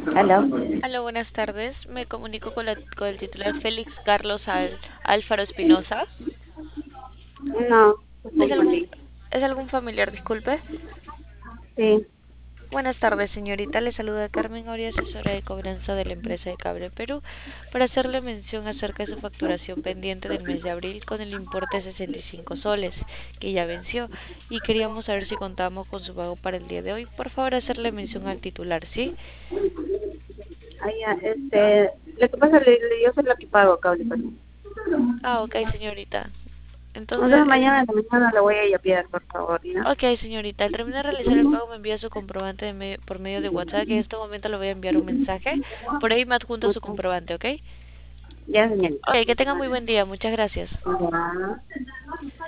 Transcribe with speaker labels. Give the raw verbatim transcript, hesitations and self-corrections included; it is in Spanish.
Speaker 1: Aló.
Speaker 2: Hola, buenas tardes. Me comunico con, la- con el titular Félix Carlos Al- Álvaro Espinosa.
Speaker 1: No, no
Speaker 2: ¿Es
Speaker 1: tengo
Speaker 2: algún,
Speaker 1: aquí.
Speaker 2: es algún familiar? Disculpe.
Speaker 1: Sí.
Speaker 2: Buenas tardes, señorita. Le saluda Carmen Oria, asesora de cobranza de la empresa de Cable Perú, para hacerle mención acerca de su facturación pendiente del mes de abril con el importe de sesenta y cinco soles, que ya venció, y queríamos saber si contamos con su pago para el día de hoy. Por favor, hacerle mención al titular, ¿sí?
Speaker 1: Ah, ya, este, lo que pasa, le, le- yo soy la que pago cable, pues.
Speaker 2: Ah, ok, señorita. Entonces,
Speaker 1: Entonces mañana en la mañana le voy a ir por favor, ¿ya?
Speaker 2: Ok, señorita, al terminar de realizar el pago me envía su comprobante de me- por medio de WhatsApp, que en este momento le voy a enviar un mensaje. Por ahí me adjunta su
Speaker 1: Ok.
Speaker 2: comprobante, ¿ok?
Speaker 1: Ya, señorita.
Speaker 2: Ok, que tenga muy buen día, muchas gracias.
Speaker 1: Ya.